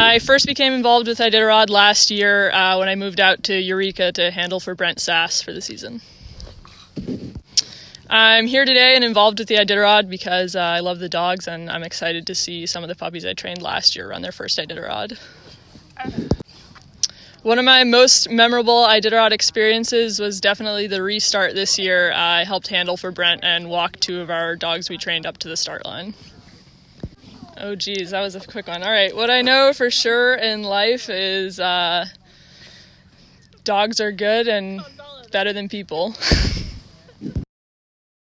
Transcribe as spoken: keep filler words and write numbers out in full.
I first became involved with Iditarod last year uh, when I moved out to Eureka to handle for Brent Sass for the season. I'm here today and involved with the Iditarod because uh, I love the dogs, and I'm excited to see some of the puppies I trained last year run their first Iditarod. One of my most memorable Iditarod experiences was definitely the restart this year. Uh, I helped handle for Brent and walk two of our dogs we trained up to the start line. Oh geez, that was a quick one. All right, what I know for sure in life is uh, dogs are good and better than people.